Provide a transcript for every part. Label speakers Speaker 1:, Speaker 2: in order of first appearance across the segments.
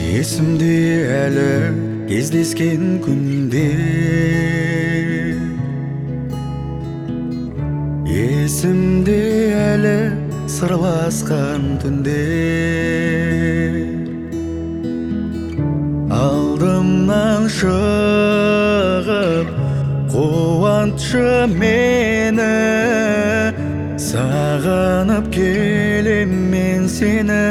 Speaker 1: Есімде әлі кездескен күнде, есімде әлі сырласқан түнде, алдымнан шығып қуантшы мені, сағынып келем мен сені.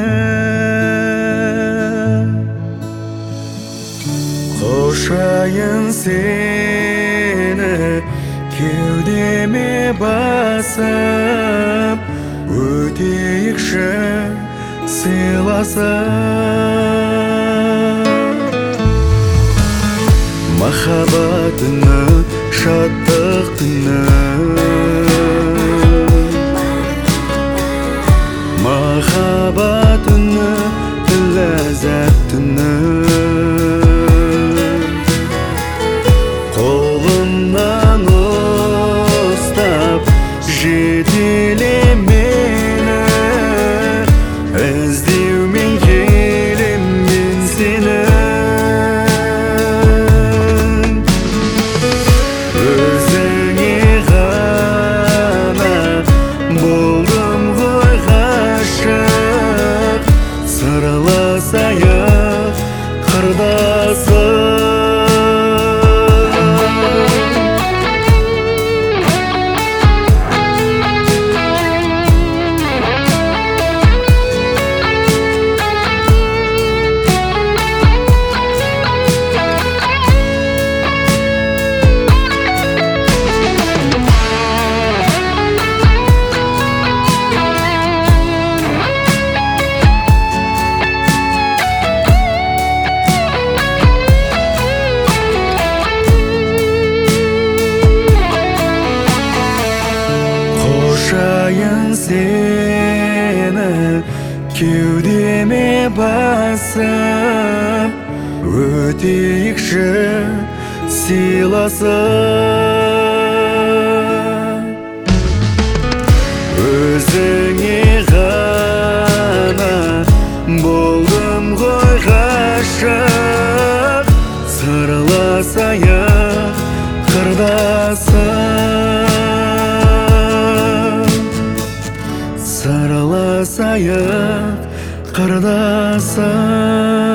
Speaker 1: Құшайын сені кеудеме басып, өтейікші сыйласып. Махаббат түні, шаттық түні, махаббат түні, ләззат түні. Қолымнан ұстап жетеле мені, іздеумен келем мен сені. Өзіңе ғана болдым ғой ғашық, сырласайық қырдасып. Құшайын сені кеудеме басып, өтейікші сыйласып. Өзіңе ғана болдым ғой ғашық, сырласайық қырдасып. Сырласайық қырдасып.